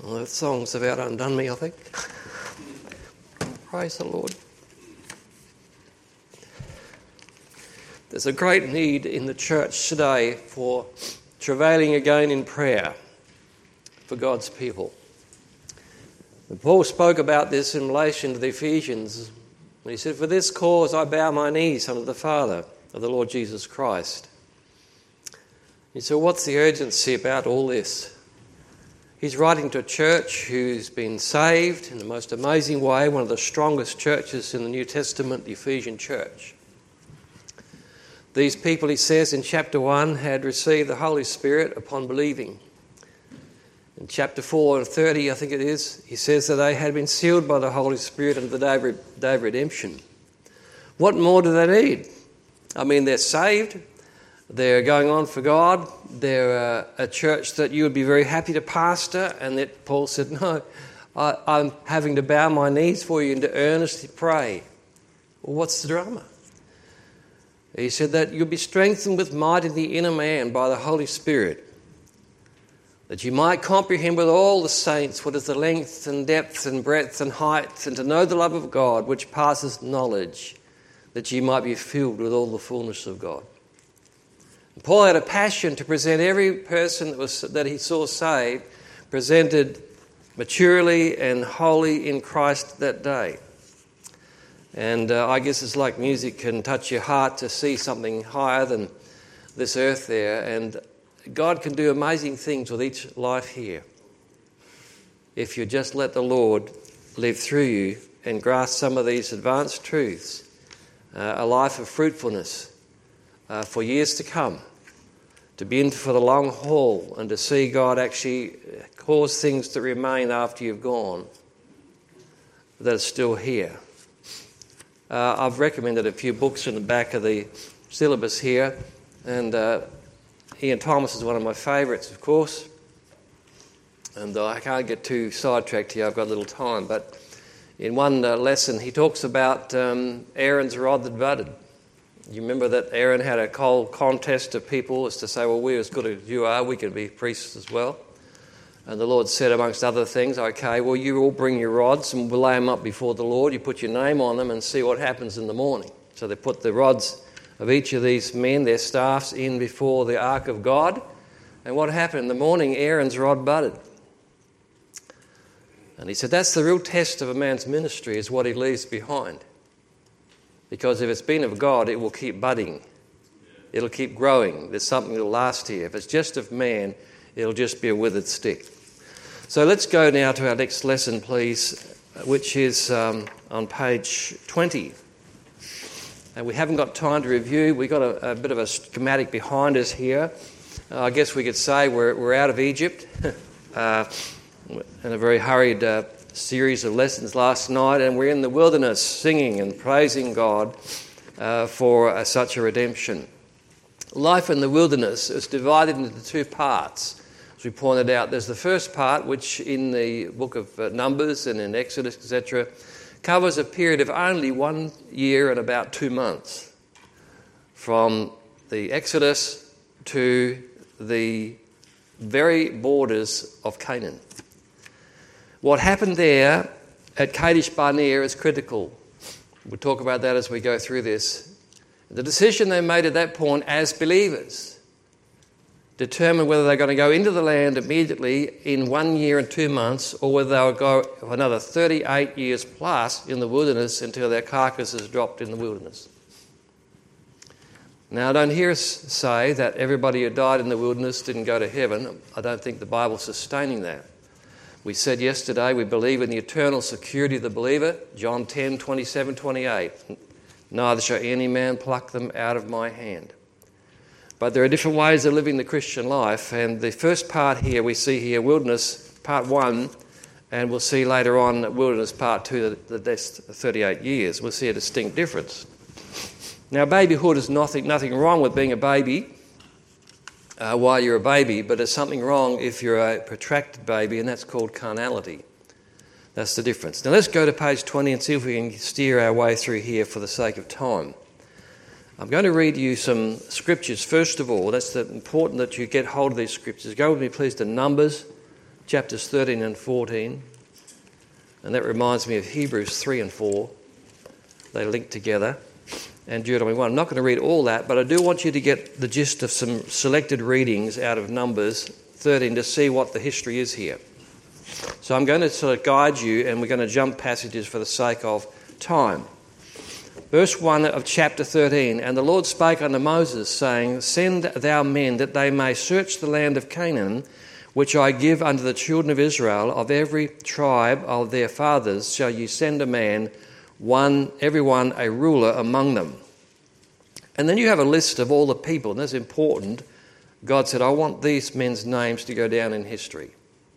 Well, that song's about undone me, I think. Praise the Lord. There's a great need in the church today for travailing again in prayer for God's people. And Paul spoke about this in relation to the Ephesians when he said, "For this cause I bow my knees unto the Father of the Lord Jesus Christ." And so what's the urgency about all this? He's writing to a church who's been saved in the most amazing way, one of the strongest churches in the New Testament, the Ephesian church. These people, he says in chapter 1, had received the Holy Spirit upon believing. In chapter 4 and 30, I think it is, he says that they had been sealed by the Holy Spirit unto the day of redemption. What more do they need? I mean, they're saved. They're going on for God. They're a church that you would be very happy to pastor. And that Paul said, no, I'm having to bow my knees for you and to earnestly pray. Well, what's the drama? He said that you'll be strengthened with might in the inner man by the Holy Spirit, that you might comprehend with all the saints what is the length and depth and breadth and height, and to know the love of God which passes knowledge, that you might be filled with all the fullness of God. And Paul had a passion to present every person that he saw saved, presented maturely and wholly in Christ that day. And I guess it's like music can touch your heart to see something higher than this earth there. And God can do amazing things with each life here if you just let the Lord live through you and grasp some of these advanced truths. A life of fruitfulness for years to come, to be in for the long haul and to see God actually cause things to remain after you've gone that are still here. I've recommended a few books in the back of the syllabus here, and Ian Thomas is one of my favourites, of course, and I can't get too sidetracked here, I've got a little time, but in one lesson he talks about Aaron's rod that budded. You remember that Aaron had a whole contest of people as to say, well, we're as good as you are, we can be priests as well. And the Lord said, amongst other things, okay, well, you all bring your rods and we'll lay them up before the Lord. You put your name on them and see what happens in the morning. So they put the rods of each of these men, their staffs, in before the ark of God. And what happened? In the morning, Aaron's rod budded. And he said, that's the real test of a man's ministry, is what he leaves behind. Because if it's been of God, it will keep budding. It'll keep growing. There's something that will last here. If it's just of man, it'll just be a withered stick. So let's go now to our next lesson, please, which is on page 20. And we haven't got time to review. We've got a bit of a schematic behind us here. I guess we could say we're out of Egypt in a very hurried series of lessons last night, and we're in the wilderness singing and praising God for such a redemption. Life in the wilderness is divided into two parts. As we pointed out, there's the first part, which in the book of Numbers and in Exodus, etc., covers a period of only 1 year and about 2 months, from the Exodus to the very borders of Canaan. What happened there at Kadesh Barnea is critical. We'll talk about that as we go through this. The decision they made at that point as believers determine whether they're going to go into the land immediately in 1 year and 2 months, or whether they'll go another 38 years plus in the wilderness until their carcass is dropped in the wilderness. Now, don't hear us say that everybody who died in the wilderness didn't go to heaven. I don't think the Bible's sustaining that. We said yesterday we believe in the eternal security of the believer, John 10, 27, 28. Neither shall any man pluck them out of my hand. But there are different ways of living the Christian life, and the first part here, we see here wilderness, part 1, and we'll see later on wilderness, part 2, the next 38 years. We'll see a distinct difference. Now, babyhood is nothing wrong with being a baby while you're a baby, but there's something wrong if you're a protracted baby, and that's called carnality. That's the difference. Now, let's go to page 20 and see if we can steer our way through here for the sake of time. I'm going to read you some scriptures. First of all, that's important that you get hold of these scriptures. Go with me, please, to Numbers chapters 13 and 14. And that reminds me of Hebrews 3 and 4. They link together. And Deuteronomy 1. I'm not going to read all that, but I do want you to get the gist of some selected readings out of Numbers 13 to see what the history is here. So I'm going to sort of guide you, and we're going to jump passages for the sake of time. Verse 1 of chapter 13. And the Lord spake unto Moses, saying, Send thou men, that they may search the land of Canaan, which I give unto the children of Israel. Of every tribe of their fathers shall ye send a man, every one a ruler among them. And then you have a list of all the people, and that's important. God said, I want these men's names to go down in history.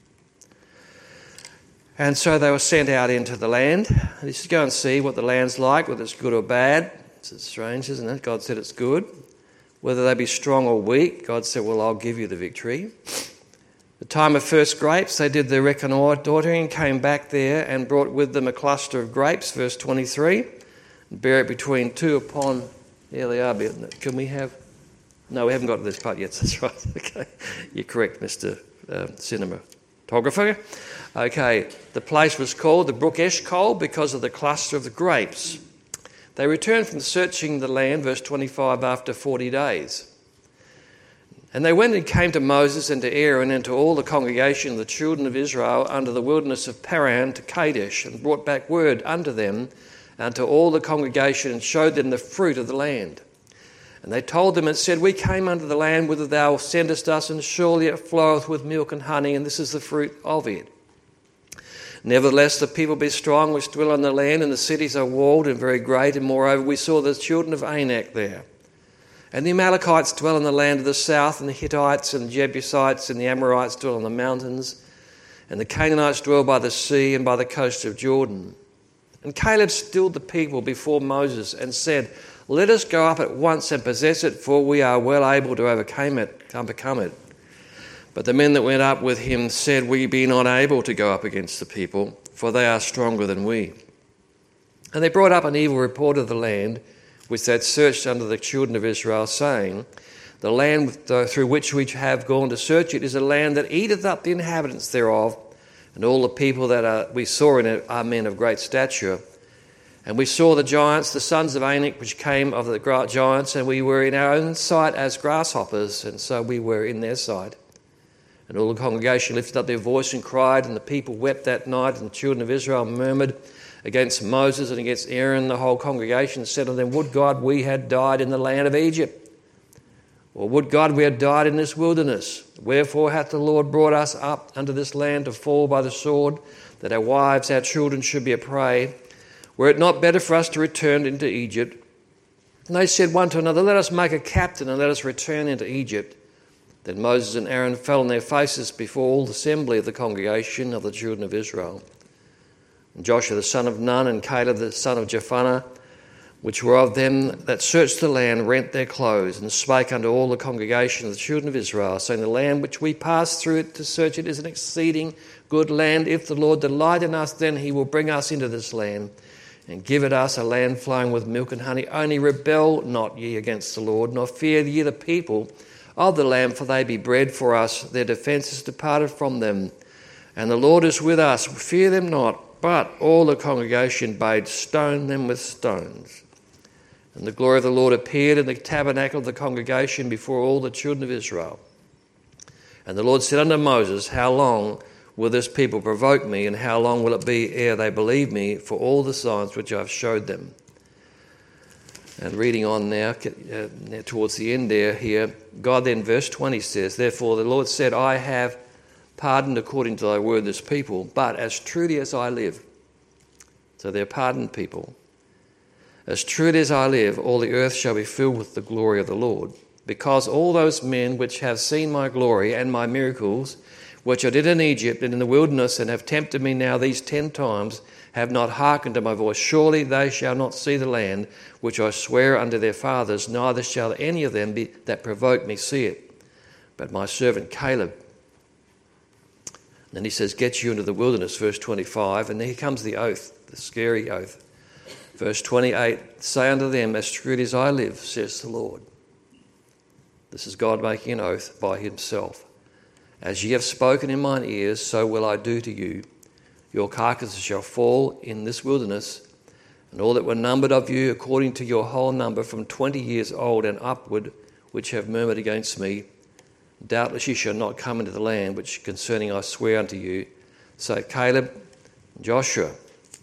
And so they were sent out into the land. And he said, go and see what the land's like, whether it's good or bad. It's strange, isn't it? God said it's good. Whether they be strong or weak, God said, well, I'll give you the victory. The time of first grapes, they did their reconnoitering, came back there and brought with them a cluster of grapes, verse 23, and bear it between two upon, there they are, can we have, no, we haven't got to this part yet, that's right, okay, you're correct, Mr. Cinematographer. Okay, the place was called the Brook Eshcol because of the cluster of the grapes. They returned from searching the land, verse 25, after 40 days. And they went and came to Moses and to Aaron and to all the congregation of the children of Israel under the wilderness of Paran to Kadesh, and brought back word unto them and to all the congregation, and showed them the fruit of the land. And they told them and said, We came unto the land whither thou sendest us, and surely it floweth with milk and honey, and this is the fruit of it. Nevertheless, the people be strong which dwell on the land, and the cities are walled and very great. And moreover, we saw the children of Anak there. And the Amalekites dwell in the land of the south, and the Hittites and the Jebusites and the Amorites dwell on the mountains, and the Canaanites dwell by the sea and by the coast of Jordan. And Caleb stilled the people before Moses and said, Let us go up at once and possess it, for we are well able to overcome it. But the men that went up with him said, We be not able to go up against the people, for they are stronger than we. And they brought up an evil report of the land, which they had searched under the children of Israel, saying, The land through which we have gone to search it is a land that eateth up the inhabitants thereof, and all the people that we saw in it are men of great stature. And we saw the giants, the sons of Anak, which came of the giants, and we were in our own sight as grasshoppers, and so we were in their sight. And all the congregation lifted up their voice and cried, and the people wept that night, and the children of Israel murmured against Moses and against Aaron. The whole congregation said to them, Would God we had died in the land of Egypt, or would God we had died in this wilderness? Wherefore hath the Lord brought us up unto this land to fall by the sword, that our wives, our children should be a prey? Were it not better for us to return into Egypt? And they said one to another, Let us make a captain, and let us return into Egypt. Then Moses and Aaron fell on their faces before all the assembly of the congregation of the children of Israel. And Joshua the son of Nun and Caleb the son of Jephunneh, which were of them that searched the land, rent their clothes, and spake unto all the congregation of the children of Israel, saying, The land which we passed through it to search it is an exceeding good land. If the Lord delight in us, then he will bring us into this land, and give it us a land flowing with milk and honey. Only rebel not ye against the Lord, nor fear ye the people of the land, for they be bread for us. Their defence is departed from them, and the Lord is with us. Fear them not. But all the congregation bade stone them with stones. And the glory of the Lord appeared in the tabernacle of the congregation before all the children of Israel. And the Lord said unto Moses, How long will this people provoke me, and how long will it be ere they believe me for all the signs which I have showed them? And reading on now, towards the end here, God then, verse 20 says, Therefore the Lord said, I have pardoned according to thy word this people, but as truly as I live. So they're pardoned people. As truly as I live, all the earth shall be filled with the glory of the Lord, because all those men which have seen my glory and my miracles, which I did in Egypt and in the wilderness, and have tempted me now these 10 times, have not hearkened to my voice. Surely they shall not see the land which I swear unto their fathers, neither shall any of them that provoke me see it. But my servant Caleb. Then he says, Get you into the wilderness, verse 25. And then here comes the oath, the scary oath. Verse 28, Say unto them, As truly as I live, says the Lord. This is God making an oath by himself. As ye have spoken in mine ears, so will I do to you. Your carcasses shall fall in this wilderness, and all that were numbered of you according to your whole number from 20 years old and upward, which have murmured against me, doubtless ye shall not come into the land which concerning I swear unto you. So Caleb and Joshua.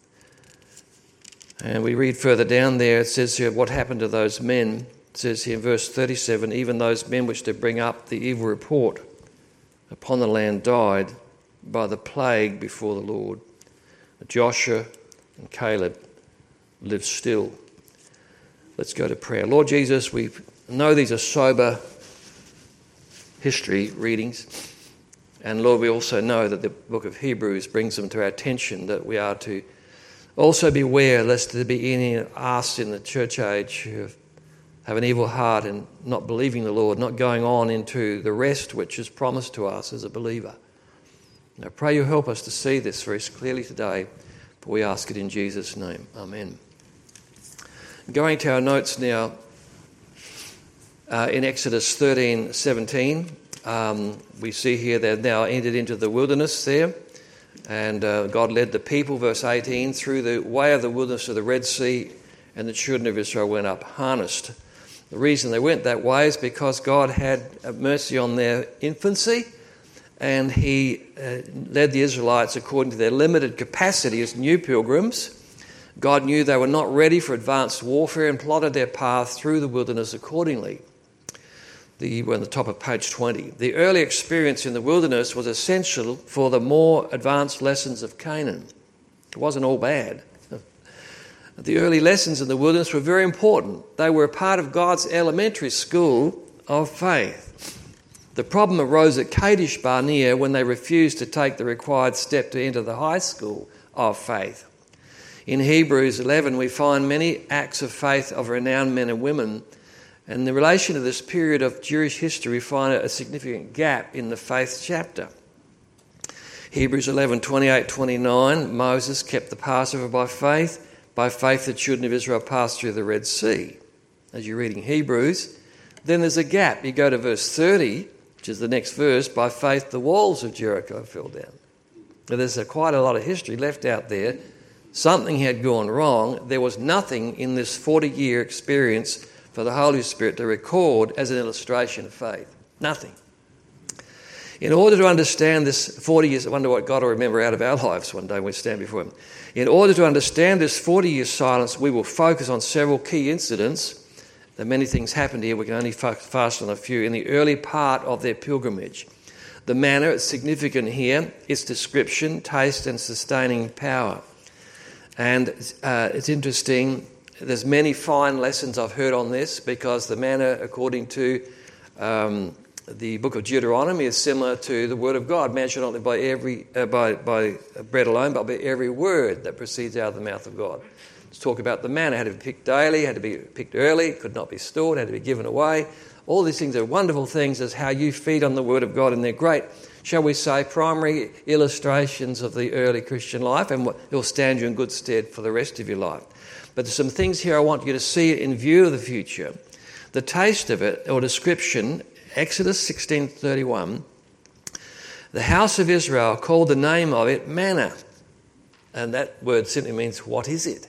And we read further down there, it says here, what happened to those men? It says here in verse 37, even those men which did bring up the evil report upon the land died by the plague before the Lord. Joshua and Caleb lived still. Let's go to prayer. Lord Jesus, we know these are sober history readings. And Lord, we also know that the book of Hebrews brings them to our attention that we are to also beware lest there be any of us in the church age who have an evil heart and not believing the Lord, not going on into the rest which is promised to us as a believer. And I pray you help us to see this very clearly today, for we ask it in Jesus' name. Amen. Going to our notes now, in Exodus 13:17, we see here they've now entered into the wilderness there. And God led the people, verse 18, through the way of the wilderness of the Red Sea, and the children of Israel went up harnessed. The reason they went that way is because God had mercy on their infancy, and he led the Israelites according to their limited capacity as new pilgrims. God knew they were not ready for advanced warfare and plotted their path through the wilderness accordingly. We're on the top of page 20. The early experience in the wilderness was essential for the more advanced lessons of Canaan. It wasn't all bad. The early lessons in the wilderness were very important. They were a part of God's elementary school of faith. The problem arose at Kadesh Barnea when they refused to take the required step to enter the high school of faith. In Hebrews 11, we find many acts of faith of renowned men and women. And in relation to this period of Jewish history, we find a significant gap in the faith chapter. Hebrews 11:28-29, Moses kept the Passover by faith. By faith the children of Israel passed through the Red Sea. As you're reading Hebrews, then there's a gap. You go to verse 30, which is the next verse, by faith the walls of Jericho fell down. Now, there's quite a lot of history left out there. Something had gone wrong. There was nothing in this 40-year experience for the Holy Spirit to record as an illustration of faith. Nothing. In order to understand this 40 years, I wonder what God will remember out of our lives one day when we stand before him. In order to understand this 40-year silence, we will focus on several key incidents. There are many things happened here. We can only focus on a few. In the early part of their pilgrimage, the manna is significant here. Its description, taste and sustaining power. And it's interesting. There's many fine lessons I've heard on this because the manna, according to the book of Deuteronomy, is similar to the word of God. Man shall not live by bread alone, but by every word that proceeds out of the mouth of God. Let's talk about the manna. It had to be picked daily, had to be picked early, could not be stored, had to be given away. All these things are wonderful things as how you feed on the word of God, and they're great, shall we say, primary illustrations of the early Christian life, and it will stand you in good stead for the rest of your life. But there's some things here I want you to see in view of the future. The taste of it, or description, Exodus 16:31, the house of Israel called the name of it manna. And that word simply means, what is it?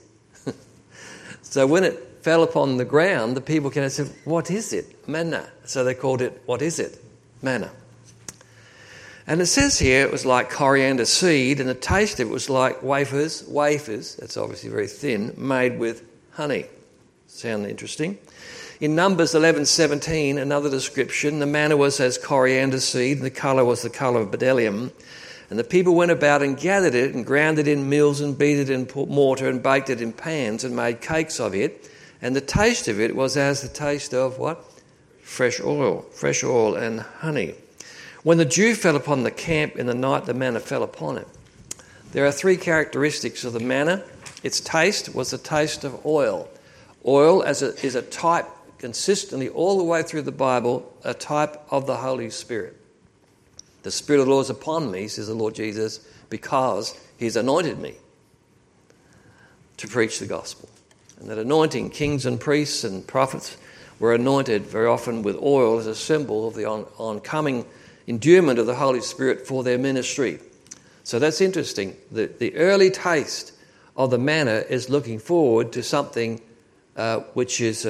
So when it fell upon the ground, the people came and said, what is it? Manna. So they called it, what is it? Manna. And it says here it was like coriander seed, and the taste of it was like wafers, that's obviously very thin, made with honey. Sound interesting? In Numbers 11:17, another description, the manna was as coriander seed, and the colour was the colour of bdellium. And the people went about and gathered it and ground it in mills and beat it in mortar and baked it in pans and made cakes of it. And the taste of it was as the taste of what? Fresh oil and honey. When the dew fell upon the camp in the night, the manna fell upon it. There are three characteristics of the manna. Its taste was the taste of oil. Oil is a type consistently all the way through the Bible, a type of the Holy Spirit. The Spirit of the Lord is upon me, says the Lord Jesus, because he's anointed me to preach the gospel. And that anointing, kings and priests and prophets were anointed very often with oil as a symbol of the oncoming endowment of the Holy Spirit for their ministry. So that's interesting. The early taste of the manna is looking forward to something which is,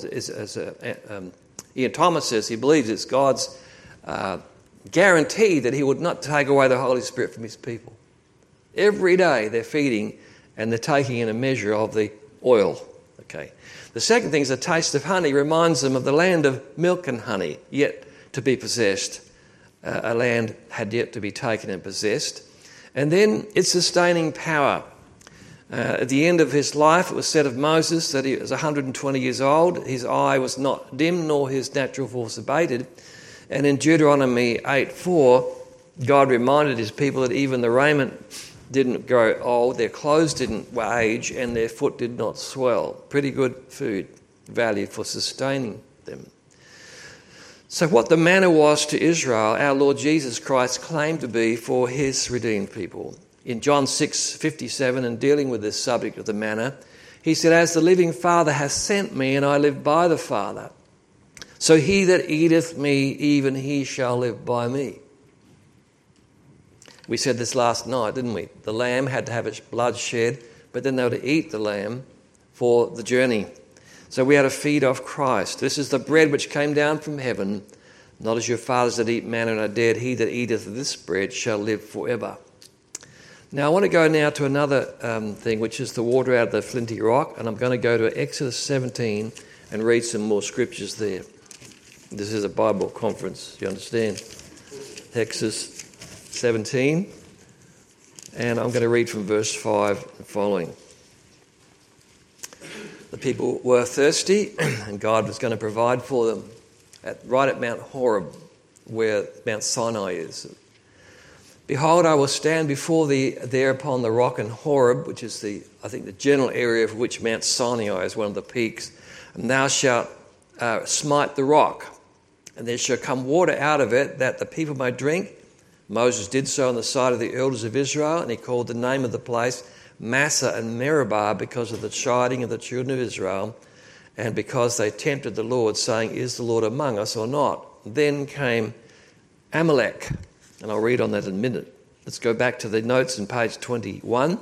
Ian Thomas says he believes it's God's guarantee that he would not take away the Holy Spirit from his people. Every day they're feeding and they're taking in a measure of the oil. Okay. The second thing is the taste of honey reminds them of the land of milk and honey yet to be possessed. A land had yet to be taken and possessed. And then its sustaining power. At the end of his life, it was said of Moses that he was 120 years old. His eye was not dim, nor his natural force abated. And in Deuteronomy 8:4, God reminded his people that even the raiment didn't grow old, their clothes didn't age, and their foot did not swell. Pretty good food value for sustaining them. So what the manna was to Israel, our Lord Jesus Christ claimed to be for his redeemed people. In John 6:57, and dealing with this subject of the manna, he said, "As the living Father hath sent me, and I live by the Father, so he that eateth me, even he shall live by me." We said this last night, didn't we? The lamb had to have its blood shed, but then they were to eat the lamb for the journey. So we had to feed off Christ. This is the bread which came down from heaven, not as your fathers that eat manna and are dead. He that eateth this bread shall live forever. Now I want to go now to another thing, which is the water out of the flinty rock, and I'm going to go to Exodus 17 and read some more scriptures there. This is a Bible conference, you understand? Exodus 17, and I'm going to read from verse 5 and following. The people were thirsty, and God was going to provide for them right at Mount Horeb, where Mount Sinai is. "Behold, I will stand before thee there upon the rock in Horeb," which is the general area of which Mount Sinai is one of the peaks, "and thou shalt smite the rock, and there shall come water out of it that the people may drink." Moses did so on the side of the elders of Israel, and he called the name of the place Massah and Meribah because of the chiding of the children of Israel, and because they tempted the Lord, saying, "Is the Lord among us or not?" Then came Amalek, and I'll read on that in a minute. Let's go back to the notes in page 21.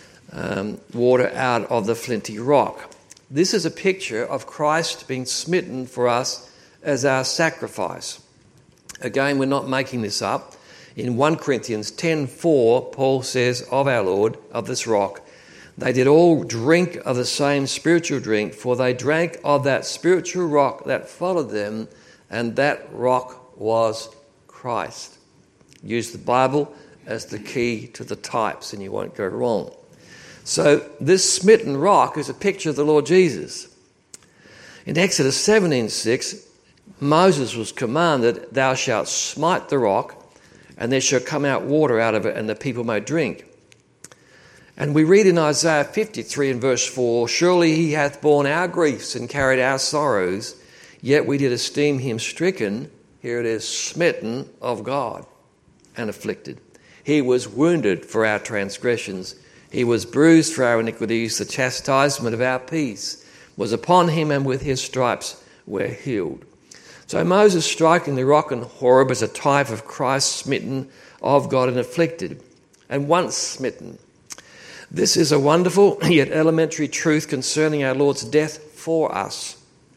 Water out of the flinty rock. This is a picture of Christ being smitten for us as our sacrifice. Again, we're not making this up. In 1 Corinthians 10:4, Paul says of our Lord, of this rock, "They did all drink of the same spiritual drink, for they drank of that spiritual rock that followed them, and that rock was Christ." Use the Bible as the key to the types and you won't go wrong. So this smitten rock is a picture of the Lord Jesus. In Exodus 17:6, Moses was commanded, "Thou shalt smite the rock, and there shall come out water out of it, and the people may drink." And we read in Isaiah 53 and verse 4, "Surely he hath borne our griefs and carried our sorrows, yet we did esteem him stricken," here it is, "smitten of God and afflicted. He was wounded for our transgressions. He was bruised for our iniquities. The chastisement of our peace was upon him, and with his stripes we're healed." So Moses striking the rock in Horeb is a type of Christ smitten of God and afflicted, and once smitten. This is a wonderful yet elementary truth concerning our Lord's death for us.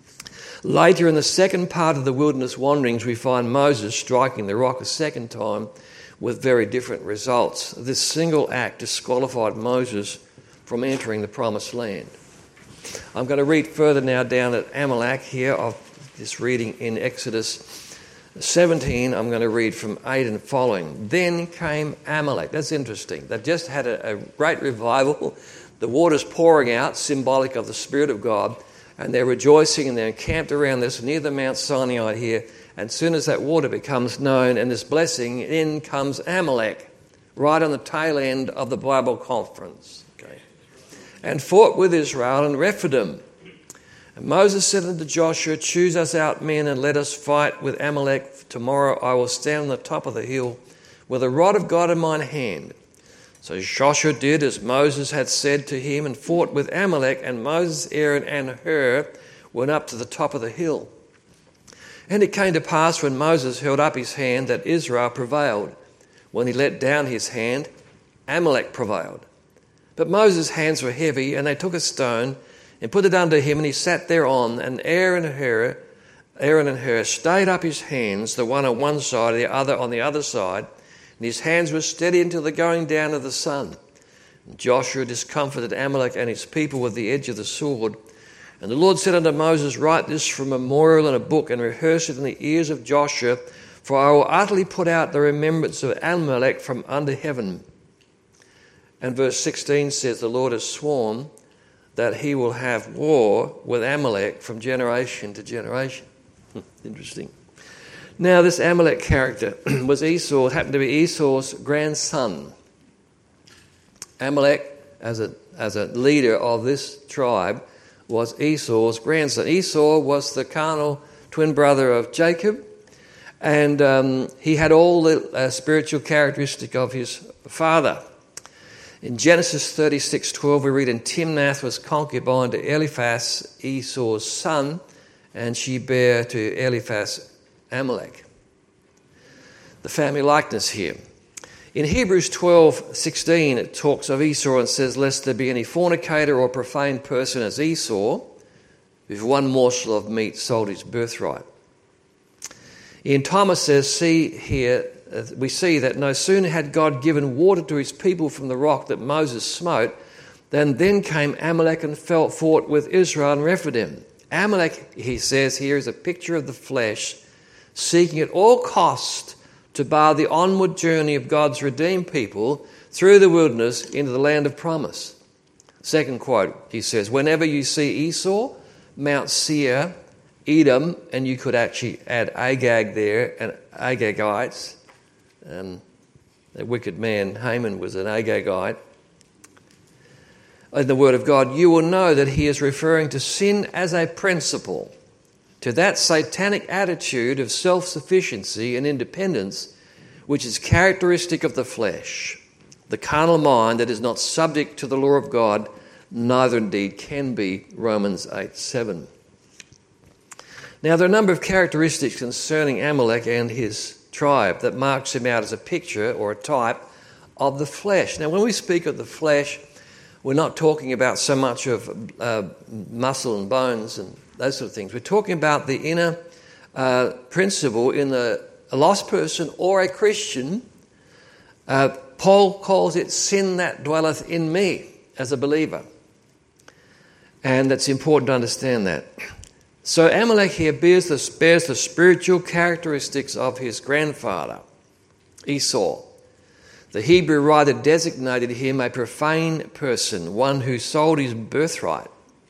Later in the second part of the wilderness wanderings, we find Moses striking the rock a second time with very different results. This single act disqualified Moses from entering the promised land. I'm going to read further now down at Amalek here of this reading in Exodus 17. I'm going to read from 8 and following. "Then came Amalek." That's interesting. They've just had a great revival. The water's pouring out, symbolic of the Spirit of God, and they're rejoicing and they're encamped around this near the Mount Sinai here. And as soon as that water becomes known and this blessing, in comes Amalek, right on the tail end of the Bible conference. Okay. "And fought with Israel in Rephidim. And Moses said unto Joshua, Choose us out men, and let us fight with Amalek. Tomorrow I will stand on the top of the hill with the rod of God in mine hand. So Joshua did as Moses had said to him, and fought with Amalek, and Moses, Aaron, and Hur went up to the top of the hill. And it came to pass when Moses held up his hand that Israel prevailed. When he let down his hand, Amalek prevailed. But Moses' hands were heavy, and they took a stone and put it under him, and he sat thereon. And Aaron and Hur stayed up his hands, the one on one side, the other on the other side, and his hands were steady until the going down of the sun. And Joshua discomfited Amalek and his people with the edge of the sword. And the Lord said unto Moses, write this for a memorial in a book, and rehearse it in the ears of Joshua, for I will utterly put out the remembrance of Amalek from under heaven. And verse 16 says, the Lord has sworn that he will have war with Amalek from generation to generation. Interesting. Now, this Amalek character happened to be Esau's grandson. Amalek, as a leader of this tribe, was Esau's grandson. Esau was the carnal twin brother of Jacob, and he had all the spiritual characteristic of his father. In Genesis 36:12, we read, and Timnath was concubine to Eliphaz, Esau's son, and she bare to Eliphaz Amalek. The family likeness here. In Hebrews 12:16, it talks of Esau and says, lest there be any fornicator or profane person as Esau, who for one morsel of meat sold his birthright. Ian Thomas says, we see that no sooner had God given water to his people from the rock that Moses smote, than then came Amalek and fought with Israel and Rephidim. Amalek, he says here, is a picture of the flesh, seeking at all cost to bar the onward journey of God's redeemed people through the wilderness into the land of promise. Second quote, he says, whenever you see Esau, Mount Seir, Edom, and you could actually add Agag there, and Agagites. That wicked man, Haman, was an Agagite. In the Word of God, you will know that he is referring to sin as a principle, to that satanic attitude of self-sufficiency and independence which is characteristic of the flesh, the carnal mind that is not subject to the law of God, neither indeed can be, Romans 8:7. Now, there are a number of characteristics concerning Amalek and his tribe that marks him out as a picture or a type of the flesh. Now, when we speak of the flesh, we're not talking about so much of muscle and bones and those sort of things. We're talking about the inner principle in a lost person or a Christian. Paul calls it sin that dwelleth in me as a believer. And it's important to understand that. So Amalek here bears the spiritual characteristics of his grandfather, Esau. The Hebrew writer designated him a profane person, one who sold his birthright.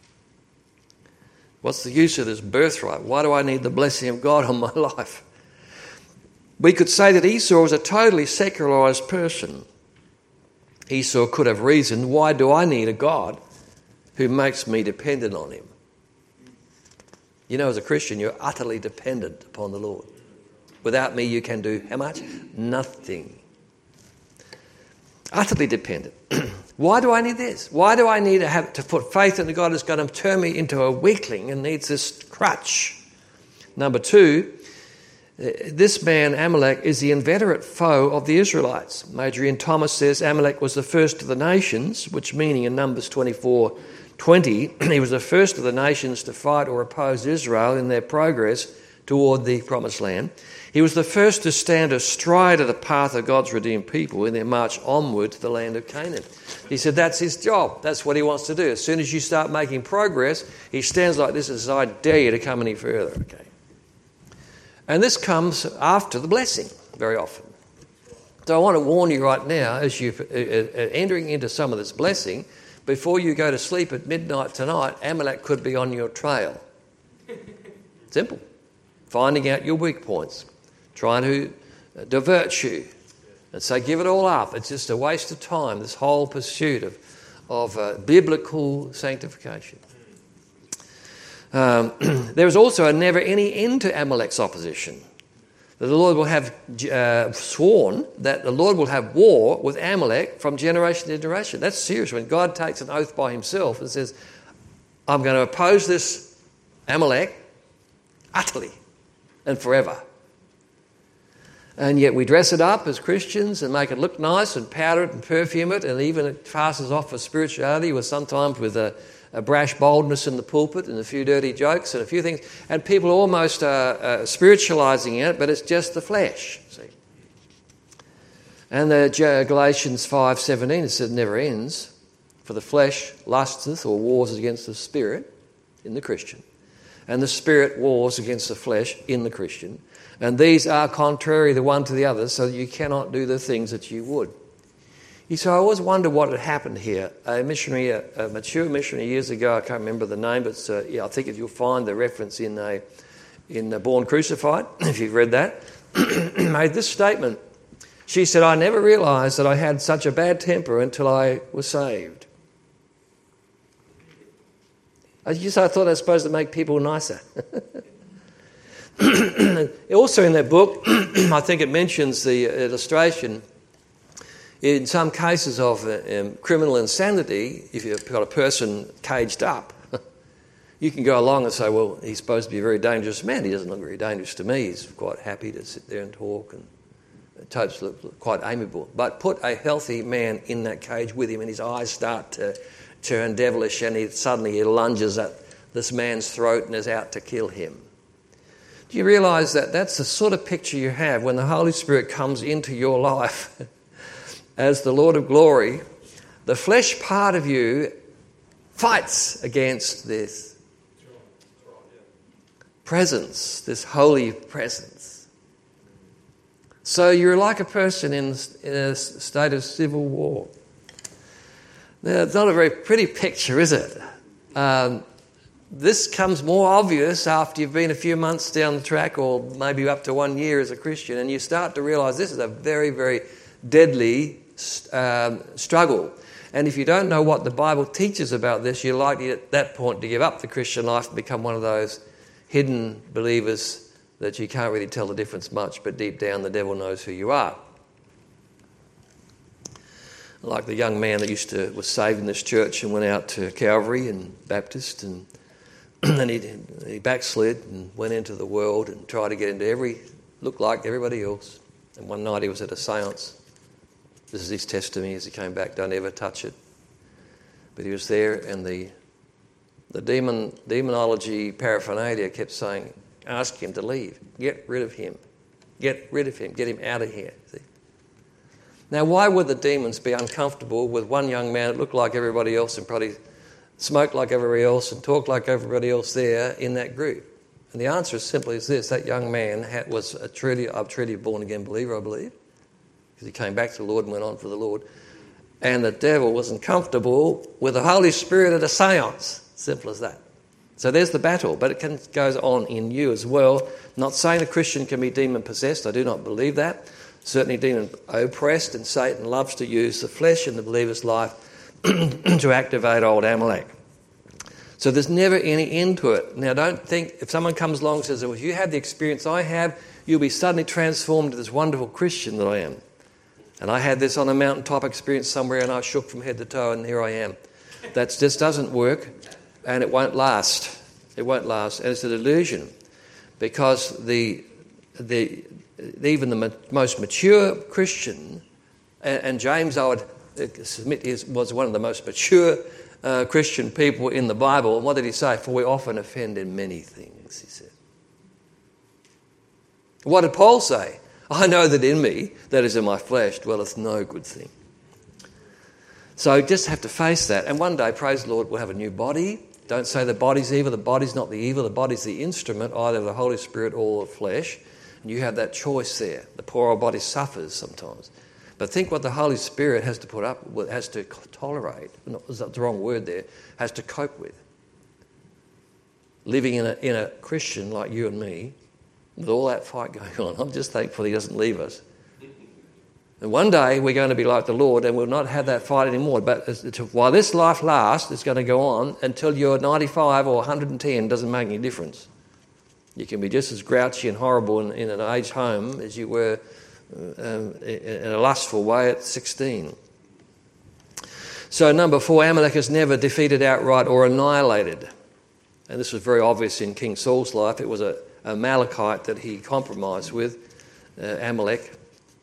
What's the use of this birthright? Why do I need the blessing of God on my life? We could say that Esau was a totally secularized person. Esau could have reasoned, why do I need a God who makes me dependent on him? You know, as a Christian, you're utterly dependent upon the Lord. Without me, you can do how much? Nothing. Utterly dependent. Why do I need this? Why do I need to put faith in the God who's going to turn me into a weakling and needs this crutch? Number two, this man, Amalek, is the inveterate foe of the Israelites. Major Ian Thomas says Amalek was the first of the nations, which meaning in Numbers 24:20, he was the first of the nations to fight or oppose Israel in their progress toward the promised land. He was the first to stand astride of the path of God's redeemed people in their march onward to the land of Canaan. He said that's his job. That's what he wants to do. As soon as you start making progress, he stands like this and says, I dare you to come any further. Okay. And this comes after the blessing very often. So I want to warn you right now, as you're entering into some of this blessing, before you go to sleep at midnight tonight, Amalek could be on your trail. Simple. Finding out your weak points. Trying to divert you. And say, give it all up. It's just a waste of time, this whole pursuit of biblical sanctification. There is also a never any end to Amalek's opposition. That the Lord will have sworn that the Lord will have war with Amalek from generation to generation. That's serious. When God takes an oath by himself and says, I'm going to oppose this Amalek utterly and forever. And yet we dress it up as Christians and make it look nice and powder it and perfume it, and even it passes off for spirituality sometimes with a brash boldness in the pulpit and a few dirty jokes and a few things. And people almost are spiritualising it, but it's just the flesh, see. And Galatians 5:17, it says it never ends. For the flesh lusteth or wars against the spirit in the Christian, and the spirit wars against the flesh in the Christian. And these are contrary the one to the other, so that you cannot do the things that you would. You see, I always wonder what had happened here. A missionary, a mature missionary years ago, I can't remember the name, but I think if you'll find the reference in Born Crucified, if you've read that, made this statement. She said, I never realised that I had such a bad temper until I was saved. I thought I was supposed to make people nicer. Also in that book, I think it mentions the illustration. In some cases of criminal insanity, if you've got a person caged up, you can go along and say, well, he's supposed to be a very dangerous man. He doesn't look very dangerous to me. He's quite happy to sit there and talk and totally quite amiable. But put a healthy man in that cage with him and his eyes start to turn devilish and he suddenly lunges at this man's throat and is out to kill him. Do you realise that that's the sort of picture you have when the Holy Spirit comes into your life as the Lord of glory? The flesh part of you fights against this presence, this holy presence. So you're like a person in a state of civil war. Now, it's not a very pretty picture, is it? This comes more obvious after you've been a few months down the track or maybe up to 1 year as a Christian, and you start to realise this is a very, very deadly struggle. And if you don't know what the Bible teaches about this, you're likely at that point to give up the Christian life and become one of those hidden believers that you can't really tell the difference much, but deep down the devil knows who you are. Like the young man that was saved in this church and went out to Calvary and Baptist, and then he backslid and went into the world and tried to get into looked like everybody else. And one night he was at a seance. This is his testimony as he came back, don't ever touch it. But he was there and the demonology paraphernalia kept saying, ask him to leave, get rid of him, get him out of here. See? Now, why would the demons be uncomfortable with one young man that looked like everybody else and probably smoked like everybody else and talked like everybody else there in that group? And the answer is simply as this. That young man was a truly born-again believer, I believe, because he came back to the Lord and went on for the Lord. And the devil wasn't comfortable with the Holy Spirit at a seance. Simple as that. So there's the battle, but it goes on in you as well. Not saying a Christian can be demon-possessed. I do not believe that. Certainly demon-oppressed, and Satan loves to use the flesh in the believer's life to activate old Amalek. So there's never any end to it. Now, don't think if someone comes along and says, well, if you have the experience I have, you'll be suddenly transformed into this wonderful Christian that I am. And I had this on a mountaintop experience somewhere and I shook from head to toe and here I am. That just doesn't work and it won't last. It won't last. And it's an illusion because even the most mature Christian, and James, I would submit, was one of the most mature Christian people in the Bible. And what did he say? For we often offend in many things, he said. What did Paul say? I know that in me, that is in my flesh, dwelleth no good thing. So just have to face that. And one day, praise the Lord, we'll have a new body. Don't say the body's evil. The body's not the evil. The body's the instrument, either of the Holy Spirit or of flesh. And you have that choice there. The poor old body suffers sometimes. But think what the Holy Spirit has to put up with, has to tolerate. That's the wrong word there. Has to cope with. Living in a Christian like you and me, with all that fight going on, I'm just thankful he doesn't leave us. And one day we're going to be like the Lord and we'll not have that fight anymore. But while this life lasts, it's going to go on until you're 95 or 110. Doesn't make any difference. You can be just as grouchy and horrible in an aged home as you were in a lustful way at 16. So number 4, Amalek is never defeated outright or annihilated. And this was very obvious in King Saul's life. It was a Amalekite that he compromised with, Agag.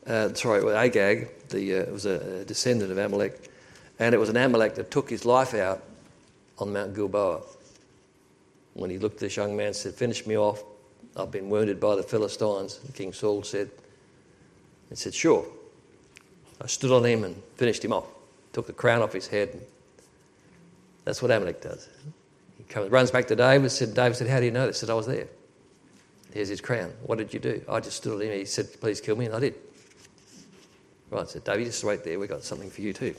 It was a descendant of Amalek. And it was an Amalek that took his life out on Mount Gilboa. When he looked at this young man and said, "Finish me off. I've been wounded by the Philistines." And King Saul said, "Sure." I stood on him and finished him off. Took the crown off his head. And that's what Amalek does. He runs back to David said, "How do you know this?" He said, "I was there. Here's his crown. What did you do?" "I just stood on him. He said, 'Please kill me,' and I did." "Right," I said, "David, just wait there. We've got something for you too."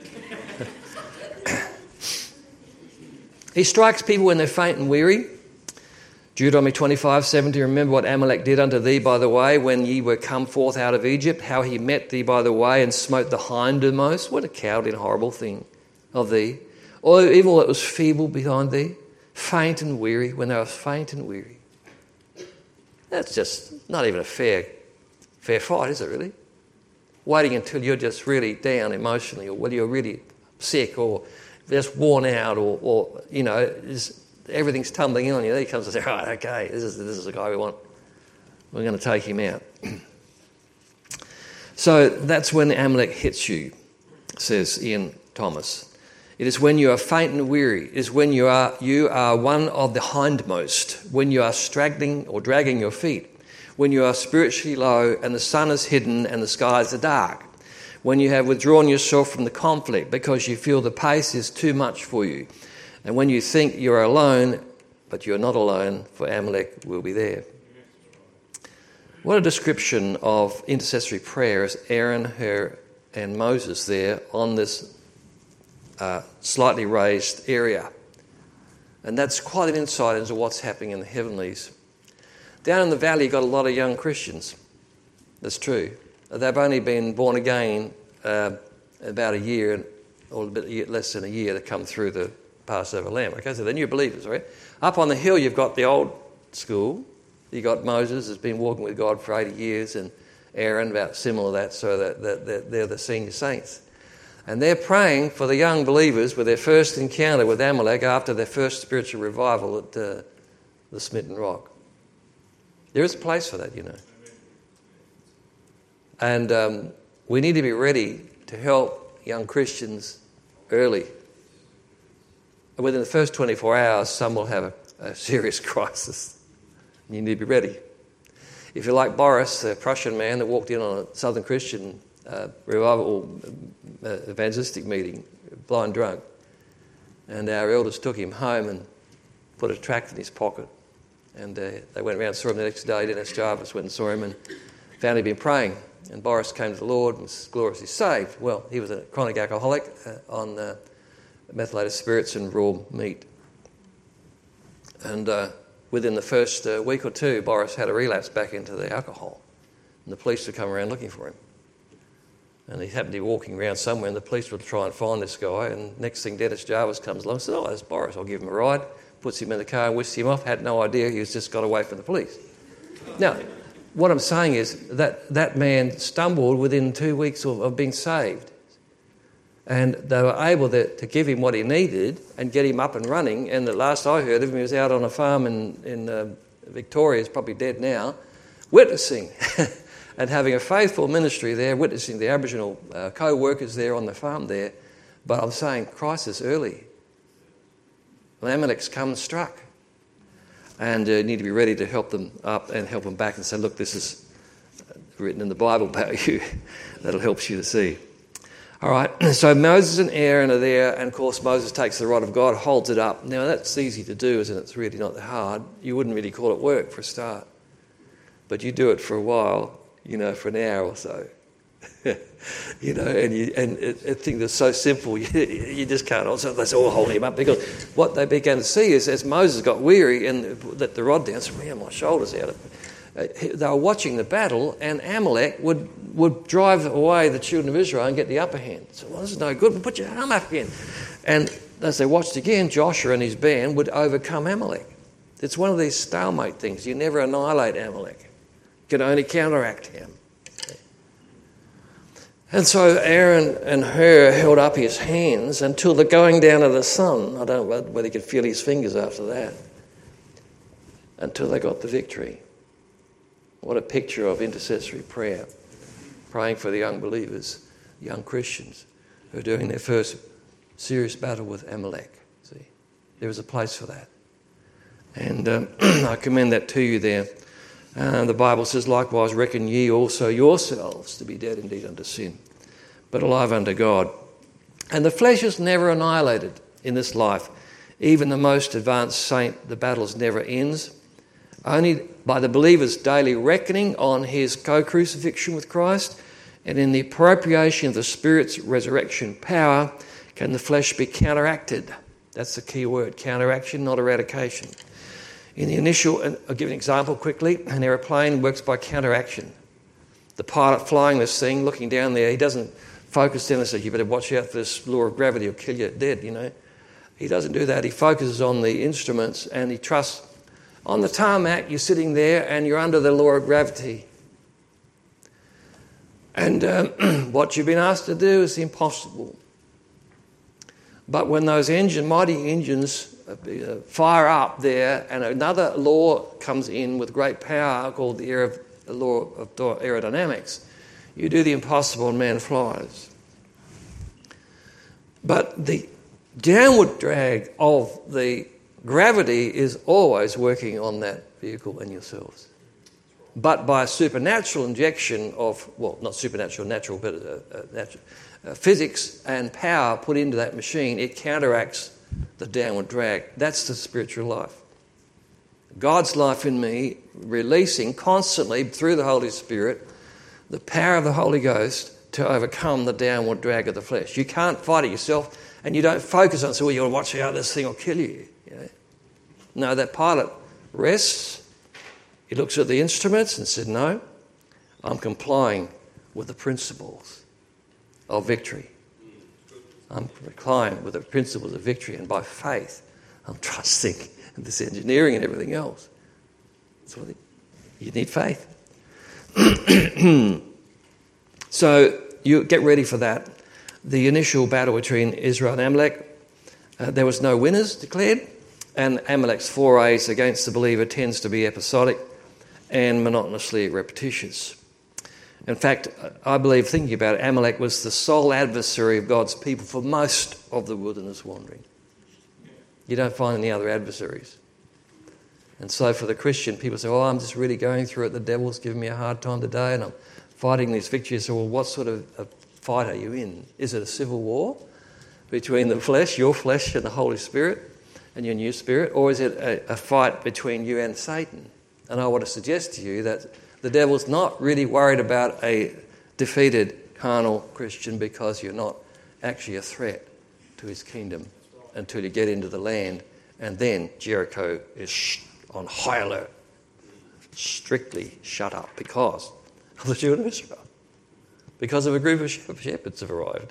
He strikes people when they're faint and weary. Deuteronomy 25:70, "Remember what Amalek did unto thee by the way when ye were come forth out of Egypt, how he met thee by the way and smote the hindermost." What a cowardly and horrible thing of thee. Or evil that was feeble behind thee, faint and weary, when they were faint and weary. That's just not even a fair fight, is it really? Waiting until you're just really down emotionally, or whether you're really sick or just worn out, or everything's tumbling in on you. Then he comes and says, "Right, okay, this is the guy we want. We're going to take him out." So that's when Amalek hits you, says Ian Thomas. It is when you are faint and weary. It is when you are one of the hindmost, when you are straggling or dragging your feet, when you are spiritually low and the sun is hidden and the skies are dark, when you have withdrawn yourself from the conflict because you feel the pace is too much for you, and when you think you're alone, but you're not alone, for Amalek will be there. What a description of intercessory prayer as Aaron, Hur, and Moses there on this slightly raised area. And that's quite an insight into what's happening in the heavenlies. Down in the valley, you've got a lot of young Christians. That's true. They've only been born again about a year, or a bit less than a year, to come through the Passover lamb. Okay, so they're new believers, right? Up on the hill, you've got the old school. You've got Moses, who's been walking with God for 80 years, and Aaron, about similar to that, so that they're the senior saints. And they're praying for the young believers with their first encounter with Amalek after their first spiritual revival at the Smitten Rock. There is a place for that, And we need to be ready to help young Christians early. And within the first 24 hours, some will have a serious crisis. You need to be ready. If you're like Boris, the Prussian man that walked in on a Southern Christian revival evangelistic meeting, blind drunk, and our elders took him home and put a tract in his pocket, and they went around and saw him the next day. Dennis Jarvis went and saw him and found he'd been praying, and Boris came to the Lord and was gloriously saved. Well, he was a chronic alcoholic on methylated spirits and raw meat, and within the first week or two, Boris had a relapse back into the alcohol, and the police would come around looking for him. And he happened to be walking around somewhere, and the police would try and find this guy. And next thing, Dennis Jarvis comes along and says, "Oh, that's Boris. I'll give him a ride." Puts him in the car and whisks him off. Had no idea he was just got away from the police. Now, what I'm saying is that man stumbled within 2 weeks of being saved. And they were able to give him what he needed and get him up and running. And the last I heard of him, he was out on a farm in Victoria, he's probably dead now, witnessing and having a faithful ministry there, witnessing the Aboriginal co-workers there on the farm there. But I'm saying crisis early. When Amalek's come and struck. And you need to be ready to help them up and help them back and say, "Look, this is written in the Bible about you." That'll help you to see. All right, so Moses and Aaron are there, and of course Moses takes the rod of God, holds it up. Now that's easy to do, isn't it? It's really not that hard. You wouldn't really call it work for a start. But you do it for a while, for an hour or so. And I think that's so simple, you just can't also, let's all hold him up, because what they began to see is as Moses got weary and let the rod down, said, "Man, my shoulder's out." They were watching the battle, and Amalek would drive away the children of Israel and get the upper hand. So, "Well, this is no good. Well, put your arm up again." And as they watched again, Joshua and his band would overcome Amalek. It's one of these stalemate things. You never annihilate Amalek. You can only counteract him. And so Aaron and Hur held up his hands until the going down of the sun. I don't know whether he could feel his fingers after that. until they got the victory. What a picture of intercessory prayer. Praying for the young believers, young Christians who are doing their first serious battle with Amalek. See, there is a place for that. And I commend that to you there. The Bible says, likewise, reckon ye also yourselves to be dead indeed unto sin, but alive unto God. And the flesh is never annihilated in this life. Even the most advanced saint, the battle never ends. Only by the believer's daily reckoning on his co-crucifixion with Christ and in the appropriation of the Spirit's resurrection power can the flesh be counteracted. That's the key word, counteraction, not eradication. In the initial, I'll give an example quickly. An aeroplane works by counteraction. The pilot flying this thing, looking down there, he doesn't focus down and say, you better watch out for this law of gravity, it'll kill you dead, you know. He doesn't do that. He focuses on the instruments and he trusts. On the tarmac, you're sitting there and you're under the law of gravity. And what you've been asked to do is impossible. But when those mighty engines fire up there and another law comes in with great power called the law of aerodynamics, you do the impossible and man flies. But the downward drag of the gravity is always working on that vehicle and yourselves. But by a supernatural injection of, well, not supernatural, natural, but natural, physics and power put into that machine, it counteracts the downward drag. That's the spiritual life. God's life in me, releasing constantly through the Holy Spirit the power of the Holy Ghost to overcome the downward drag of the flesh. You can't fight it yourself, and you don't focus on, so well, you've got to watch out, this thing will kill you. No, that pilot rests, he looks at the instruments and said, no, I'm complying with the principles of victory. I'm complying with the principles of victory, and by faith, I'm trusting in this engineering and everything else. So you need faith. So you get ready for that. The initial battle between Israel and Amalek, there was no winners declared, and Amalek's forays against the believer tends to be episodic and monotonously repetitious. In fact, I believe, thinking about it, Amalek was the sole adversary of God's people for most of the wilderness wandering. You don't find any other adversaries. And so for the Christian, people say, oh, I'm just really going through it. The devil's giving me a hard time today and I'm fighting these victories. So, well, what sort of a fight are you in? Is it a civil war between the flesh, your flesh, and the Holy Spirit and your new spirit? Or is it a fight between you and Satan? And I want to suggest to you that the devil's not really worried about a defeated carnal Christian because you're not actually a threat to his kingdom until you get into the land. And then Jericho is on high alert, strictly shut up because of the children of Israel, because of a group of shepherds have arrived.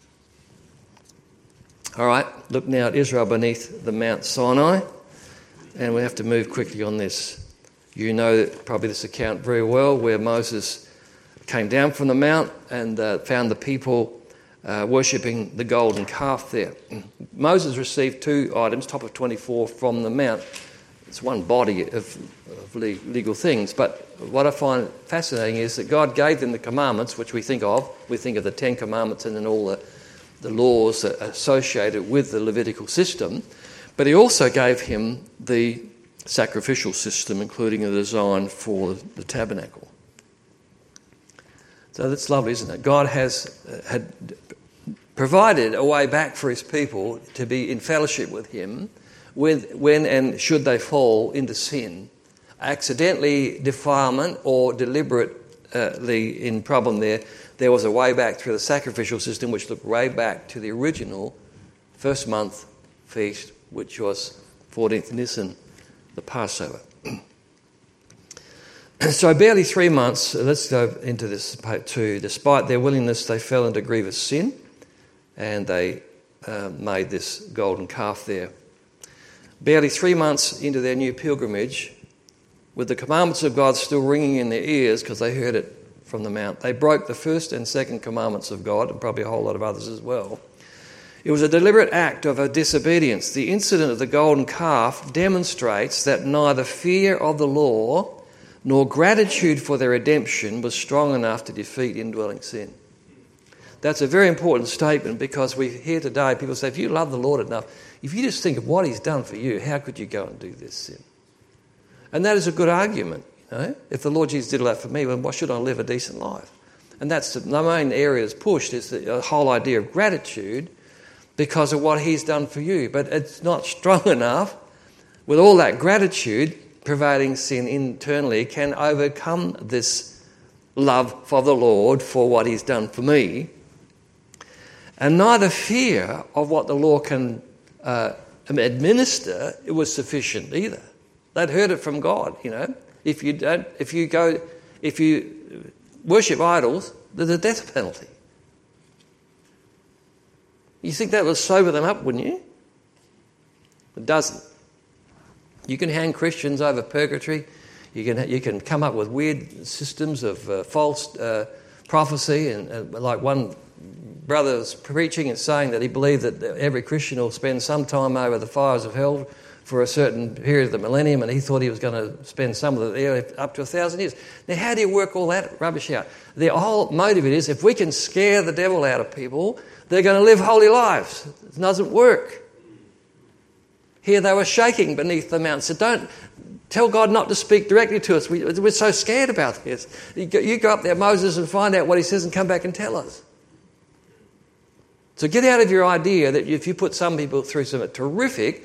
All right, look now at Israel beneath the Mount Sinai, and we have to move quickly on this. You know probably this account very well, where Moses came down from the mount and found the people worshipping the golden calf there. Moses received 2 items, top of 24, from the mount. It's one body of legal things. But what I find fascinating is that God gave them the commandments, which we think of. We think of the 10 commandments and then all the laws associated with the Levitical system. But he also gave him the sacrificial system, including a design for the tabernacle. So that's lovely, isn't it? God had provided a way back for his people to be in fellowship with him when and should they fall into sin, accidentally defilement or deliberately in problem there was a way back through the sacrificial system which looked way back to the original first month feast, which was 14th Nisan, the Passover. So barely 3 months, let's go into this part 2. Despite their willingness, they fell into grievous sin and they made this golden calf there. Barely 3 months into their new pilgrimage, with the commandments of God still ringing in their ears because they heard it from the mount, they broke the first and second commandments of God, and probably a whole lot of others as well. It was a deliberate act of a disobedience. The incident of the golden calf demonstrates that neither fear of the law nor gratitude for their redemption was strong enough to defeat indwelling sin. That's a very important statement, because we hear today people say, if you love the Lord enough, if you just think of what he's done for you, how could you go and do this sin? And that is a good argument. If the Lord Jesus did all that for me, then why should I live a decent life? And that's the main area that's pushed, is the whole idea of gratitude because of what he's done for you. But it's not strong enough. With all that gratitude, pervading sin internally can overcome this love for the Lord for what he's done for me. And neither fear of what the law can administer it was sufficient either. They'd heard it from God, If you worship idols, there's a death penalty. You think that would sober them up, wouldn't you? It doesn't. You can hang Christians over purgatory. You can come up with weird systems of false prophecy, and like one brother was preaching and saying that he believed that every Christian will spend some time over the fires of hell for a certain period of the millennium, and he thought he was going to spend some of it there up to 1,000 years. Now, how do you work all that rubbish out? The whole motive of it is, if we can scare the devil out of people, they're going to live holy lives. It doesn't work. Here they were shaking beneath the mount. So don't tell God not to speak directly to us. We're so scared about this. You go up there, Moses, and find out what he says and come back and tell us. So get out of your idea that if you put some people through some terrific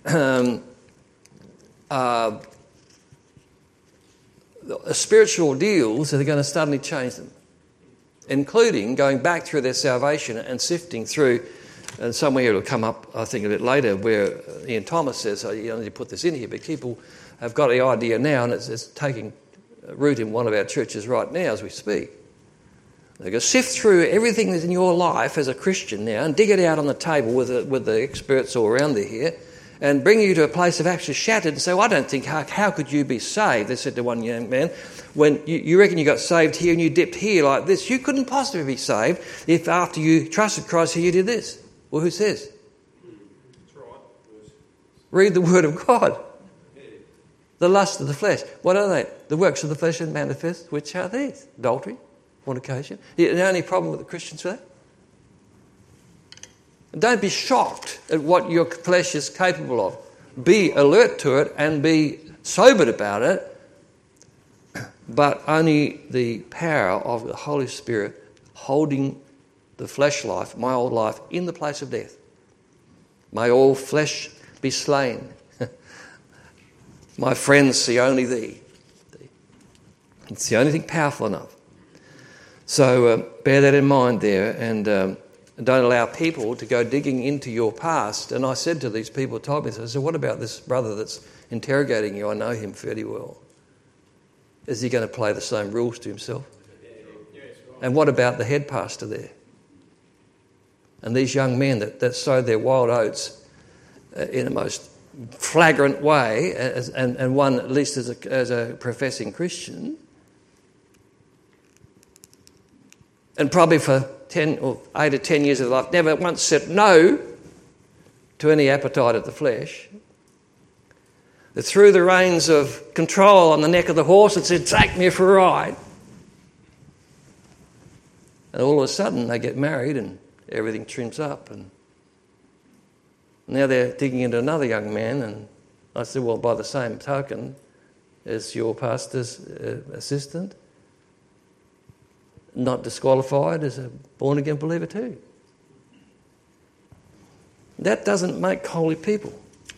spiritual deals that are going to suddenly change them, including going back through their salvation and sifting through. And somewhere it'll come up, I think, a bit later, where Ian Thomas says, you need to put this in here, but people have got the idea now, and it's taking root in one of our churches right now as we speak. They're going to sift through everything that's in your life as a Christian now and dig it out on the table with the experts all around there here, and bring you to a place of actually shattered and say, well, I don't think, how could you be saved? They said to one young man, when you reckon you got saved here and you dipped here like this, you couldn't possibly be saved if after you trusted Christ here you did this. Well, who says? That's right. Read the Word of God. The lust of the flesh. What are they? The works of the flesh are manifest, which are these? Adultery, fornication. The only problem with the Christians with that? Don't be shocked at what your flesh is capable of. Be alert to it and be sobered about it, but only the power of the Holy Spirit holding the flesh life, my old life, in the place of death. May all flesh be slain. My friends, see only thee. It's the only thing powerful enough. So bear that in mind there, and don't allow people to go digging into your past. And I said to these people, told me, I said, what about this brother that's interrogating you? I know him fairly well. Is he going to play the same rules to himself? And what about the head pastor there? And these young men that sowed their wild oats in a most flagrant way, and one at least as a professing Christian, and probably for 8 or 10 years of their life, never once said no to any appetite of the flesh. They threw the reins of control on the neck of the horse and said, take me for a ride. And all of a sudden they get married and everything trims up. And now they're digging into another young man. And I said, well, by the same token, as your pastor's assistant, not disqualified as a born-again believer too. That doesn't make holy people.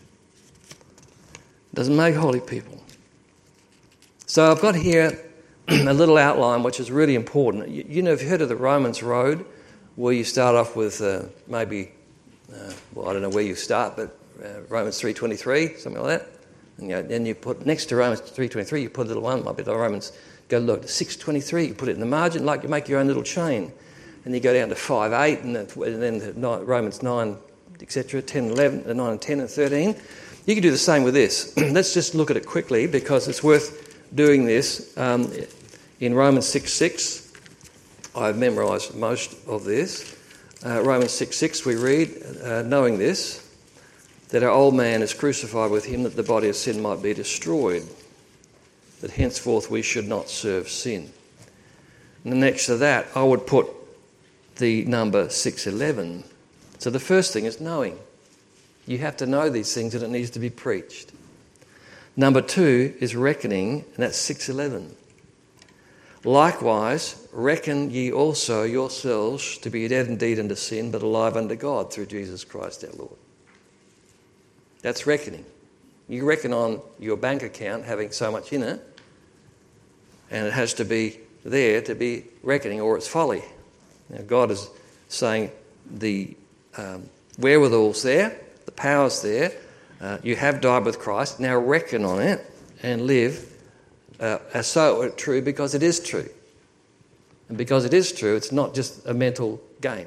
Doesn't make holy people. So I've got here a little outline which is really important. You know, if you've heard of the Romans Road, where you start off with I don't know where you start, but Romans 3:23, something like that. And then you put next to Romans 3:23, you put a little one, might be the Romans. Go look at 6:23, you put it in the margin, like you make your own little chain. And you go down to 5:8, and then Romans 9, etc., 10, 11, 9 and 10 and 13. You can do the same with this. Let's just look at it quickly because it's worth doing this. In Romans 6:6, I've memorised most of this. Romans 6:6 we read, knowing this, that our old man is crucified with him, that the body of sin might be destroyed, that henceforth we should not serve sin. And next to that, I would put the number 611. So the first thing is knowing. You have to know these things and it needs to be preached. Number 2 is reckoning, and that's 611. Likewise, reckon ye also yourselves to be dead indeed unto sin, but alive unto God through Jesus Christ our Lord. That's reckoning. You reckon on your bank account having so much in it, and it has to be there to be reckoning, or it's folly. Now, God is saying the wherewithal's there, the power's there, you have died with Christ, now reckon on it and live as so it's true, because it is true. And because it is true, it's not just a mental game.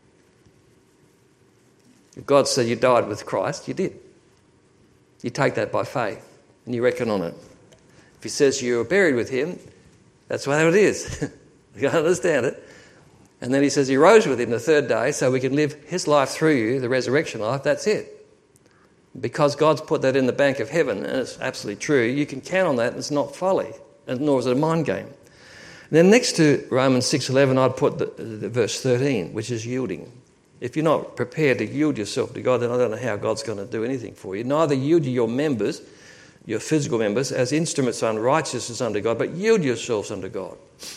If God said you died with Christ, you did. You take that by faith and you reckon on it. If he says you were buried with him, that's what it is. You can't understand it. And then he says he rose with him the third day so we can live his life through you, the resurrection life, that's it. Because God's put that in the bank of heaven, and it's absolutely true, you can count on that, and it's not folly, and nor is it a mind game. And then next to Romans 6:11, I'd put the verse 13, which is yielding. If you're not prepared to yield yourself to God, then I don't know how God's going to do anything for you. Neither yield your members, your physical members, as instruments of unrighteousness unto God, but yield yourselves unto God.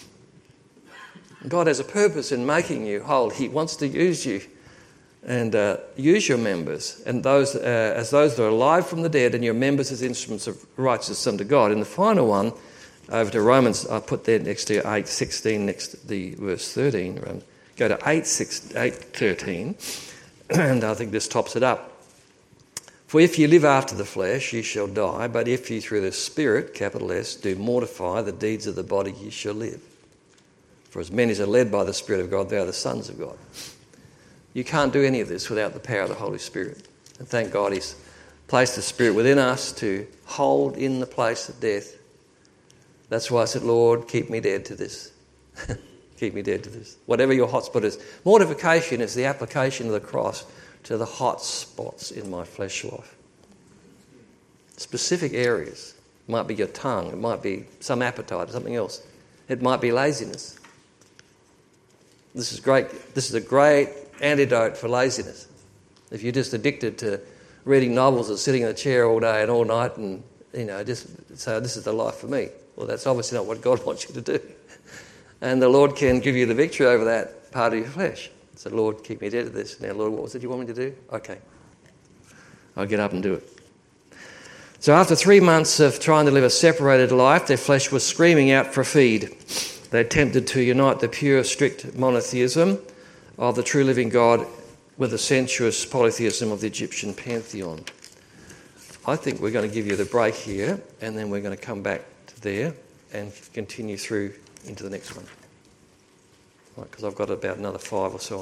God has a purpose in making you whole. He wants to use you and use your members and those as those that are alive from the dead, and your members as instruments of righteousness unto God. And the final one, over to Romans, I put there next to 8:16, next to the verse 13. Go to 8:13, and I think this tops it up. For if ye live after the flesh, ye shall die, but if ye through the Spirit, capital S, do mortify the deeds of the body, ye shall live. For as many as are led by the Spirit of God, they are the sons of God. You can't do any of this without the power of the Holy Spirit. And thank God he's placed the Spirit within us to hold in the place of death. That's why I said, Lord, keep me dead to this. Keep me dead to this. Whatever your hotspot is. Mortification is the application of the cross to the hot spots in my flesh life. Specific areas. It might be your tongue. It might be some appetite or something else. It might be laziness. This is great. This is a great antidote for laziness. If you're just addicted to reading novels and sitting in a chair all day and all night and, just say, this is the life for me. Well, that's obviously not what God wants you to do. And the Lord can give you the victory over that part of your flesh. So, Lord, keep me dead to this. Now, Lord, what was it you want me to do? Okay. I'll get up and do it. So after 3 months of trying to live a separated life, their flesh was screaming out for a feed. They attempted to unite the pure, strict monotheism of the true living God with the sensuous polytheism of the Egyptian pantheon. I think we're going to give you the break here, and then we're going to come back to there and continue through into the next one. Right, because I've got about another 5 or so.